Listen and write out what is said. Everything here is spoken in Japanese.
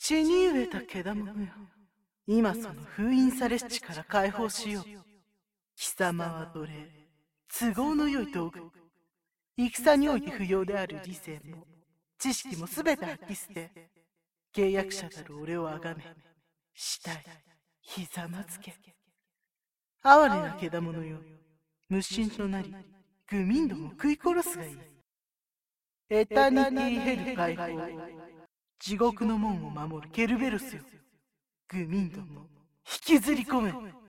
地に植えたけだものよ。今その封印されし地から解放しよう。貴様は奴隷、都合のよい道具。戦において不要である理性も知識もすべて吐き捨て、契約者たる俺をあがめ、死体、ひざまずけ。哀れなけだものよ。無心となり、愚民ども食い殺すがいい。エタニティヘル解放。地獄の門を守るケルベロスよ。愚民ども引きずり込め。